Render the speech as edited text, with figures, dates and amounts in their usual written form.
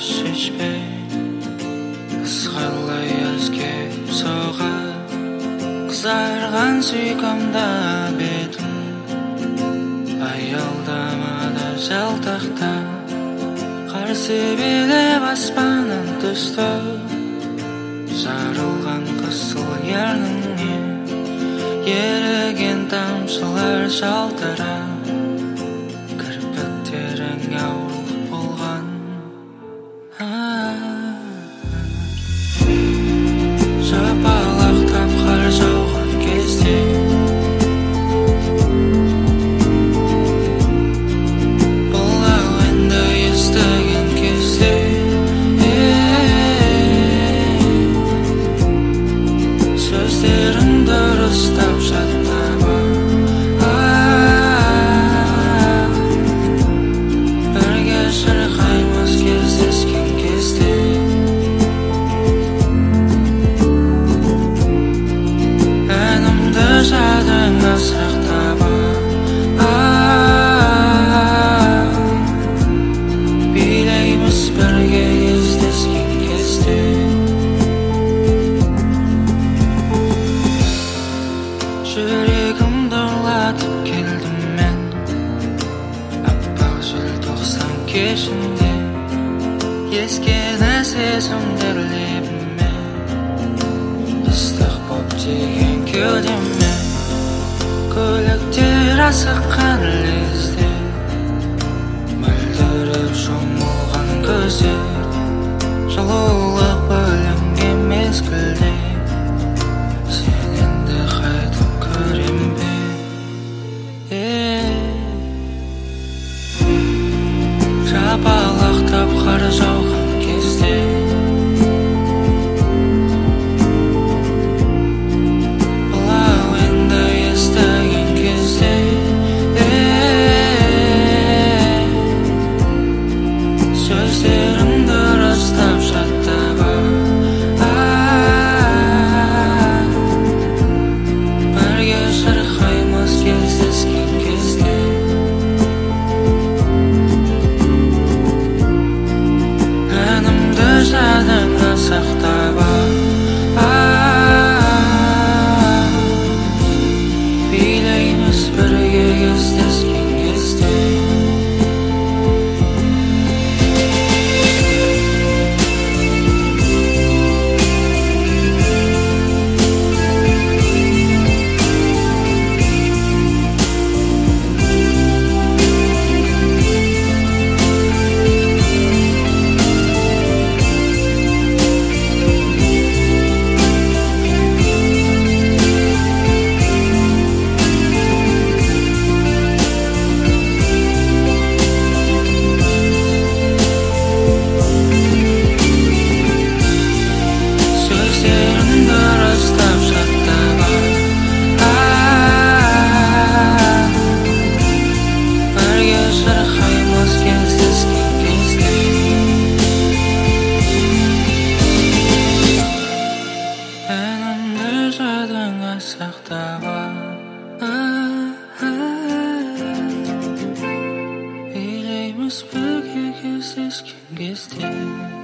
шешпей ызғарлай езгеп соғып қызарған сүйкімді бетім аялдамада жалтақтап қарсы билеп аспаннан түсті жарылған қызыл ерніңнен еріген тамшылар жалтырап кірпіктерің ауыр болған жапалақтап қар жауған кезде бұл әуенді естіген кезде сөздерін дұрыстап жаттап бірге шырқаймыз кездескен кезде әнімді жадыңа сақтап билейміз бірге кездескен кезде жүрегімді ұрлатып келдім мен аппақ желтоқсан кешінде ескені сезімдер лебіме ыстық боп тиген кеудеме көліктер асыққан лезде мөлдіреп жұмылған көздер жылулық бөлінген мезгілде жапалақтап қар жауған кезде бұл әуенді естіген кезде сөздерін дұрыстап жаттап бірге шырқаймыз кездескен кезде жадыңа сақтап билейміз бірге кездескен кезде сақтап билейміз бірге кездескен кезде